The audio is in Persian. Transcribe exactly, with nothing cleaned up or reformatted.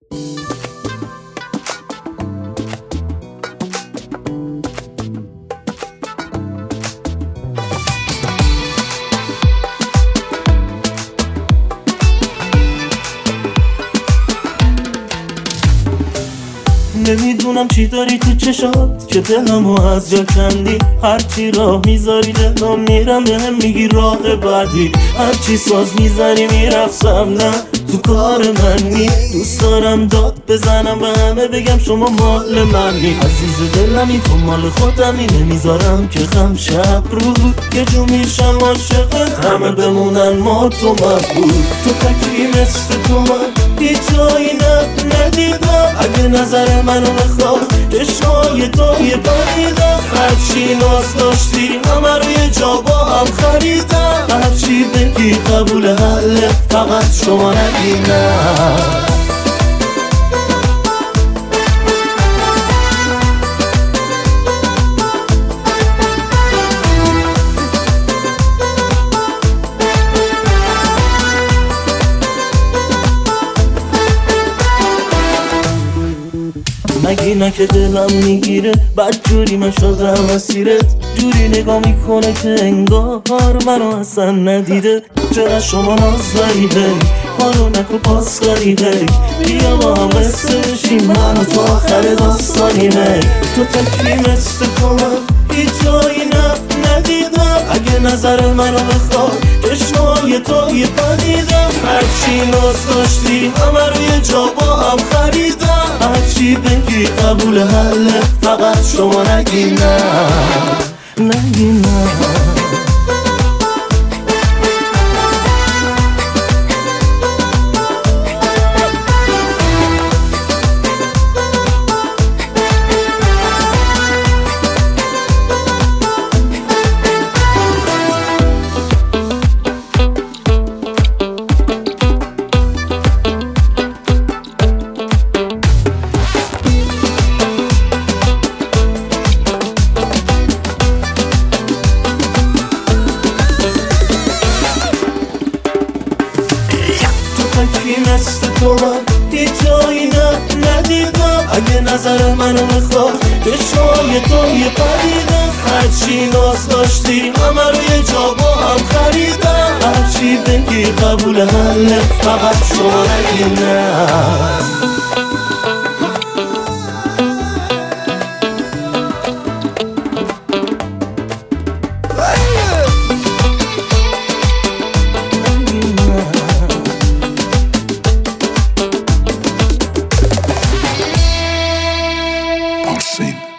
نمیدونم چی داری تو چشات که دلمو از جا کندی. هرچی راه میذاری دلم میرم بهم میگی راه بعدی. هرچی ساز میزنی میرقصم نه تو کار منی. دوست دارم داد بزنم به همه بگم شما مال منی. عزیز دلمی تو مال خودمی نمیذارم که غم شب رو یه جو میشم عاشقت همه بمونن ما تو مبود. تو تکی مثل تو من هیچ جایی نه ندیدم. اگه نظر منو بخواه چشمای تو یه پریدم. هرچی ناز داشتی همه رو یه جا با هم خریدم. هرچی بگی قبول حله فقط شما نگی نه. مگه نه که دلم میگیره بد جوری من شدم اسیرت. جوری نگاه میکنه که انگار منو اصلا ندیده. چرا شما نازداریده حالو نکو پاس کاریده. بیا با هم قصه بشیم من و تو آخر داستانیمه. تو تکی مثل تو من هیچ جایی نه ندیدم. اگه نظر منو بخواه چشمای تو یه پدیدم. هرچی ناز داشتی همه رو یه جا با هم خریدم. هرچی بگی قبول حله فقط شما نگی نه نگی نه. تکی مثل تو من هیچ جایی نه ندیدم. اگه نظر منو بخواه چشمای تو یه پدیدم. هرچی ناز داشتی همه رو یه جا با هم خریدم. هرچی بگی قبول حله فقط شما نگی نه. Sing.